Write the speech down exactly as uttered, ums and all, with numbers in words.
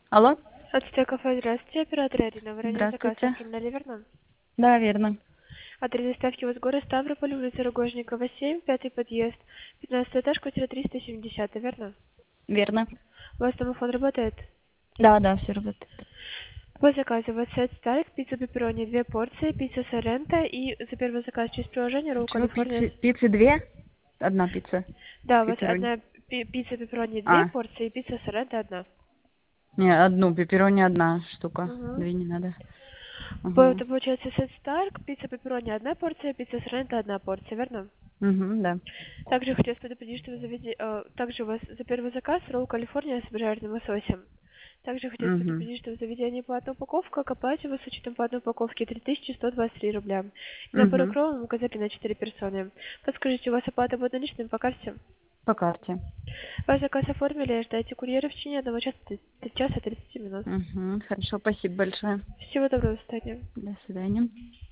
Алло? Отстя кафе, здравствуйте, оператор Ирина. Вы ранее заказ Здравствуйте. оформляли, верно? Да, верно. Адрес доставки вот город Ставрополь, улица Рогожникова, семь, пятый подъезд, пятнадцатый этаж, квартира триста семьдесят, верно? Верно. У вас домофон работает? Да, да, все работает. По заказу у вас сет Старик, пицца пепперони, две порции, пицца сорента и за первый заказ через приложение Ролл Чего, Калифорния. пиццы, пиццы две? Одна пицца. Да, у вас Пепперони. одна пи- пицца пепперони, две А, порции, и пицца сорента одна. не, одну. Пепперони одна штука. Угу. Две не надо. Угу. Это получается сет Старк, пицца пепперони одна порция, пицца сорента одна порция, верно? Угу, да. Также хотелось предупредить, что вы заведи... э, также у вас за первый заказ ролл Калифорния с обжаренным лососем. Также хотелось Угу. предупредить, что в заведении платная упаковка, к оплате вы с учетом платной упаковки три тысячи сто двадцать три рубля. И на Угу. пару мы указали на четыре персоны. Подскажите, у вас оплата будет наличными по карте? По карте. Ваш заказ оформили, ждайте курьера в течение одного часа, три часа тридцать минут. Угу. Хорошо, спасибо большое. Всего доброго, до свидания. До свидания.